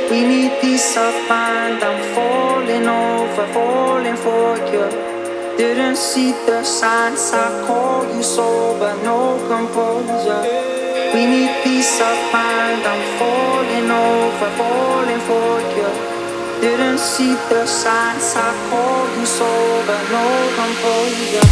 We need peace of mind. I'm falling over, falling for you. Didn't see the signs. I call you sober, no composure. We need peace of mind. I'm falling over, falling for you. Didn't see the signs. I call you sober, no composure.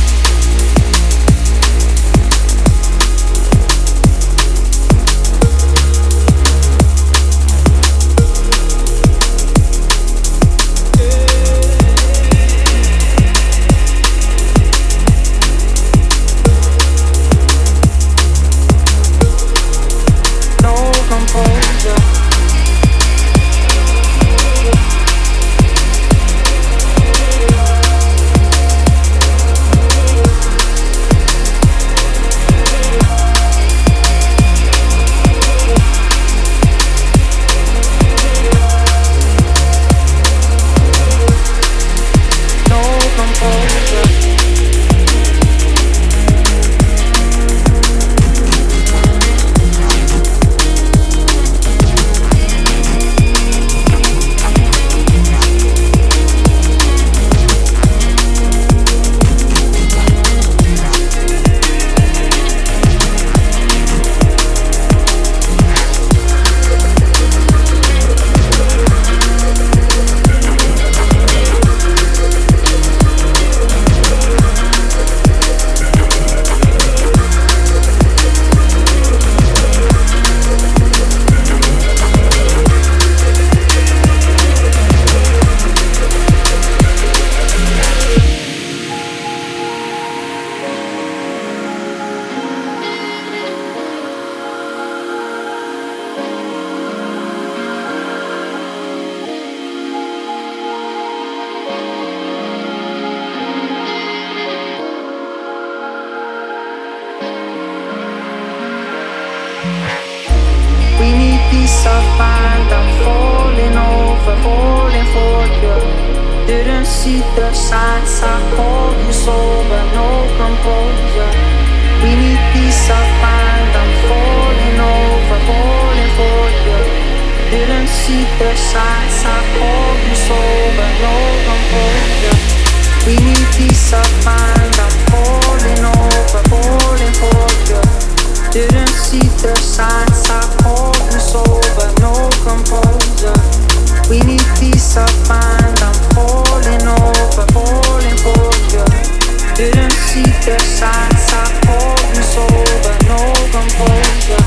We need peace of mind. I'm falling over, falling for you. Didn't see the signs. I call you sober, no composure. We need peace of mind. I'm falling over, falling for you. Didn't see the signs. I call you sober, no composure. We need peace of mind. I'm falling over, falling for you. Didn't see the signs. I call you sober, no composure. We need peace of mind. I'm falling over, falling for you. Didn't see the signs. I call you sober, no composure.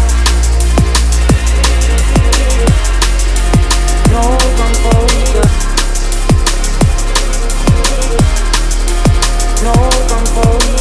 No composure. No composure.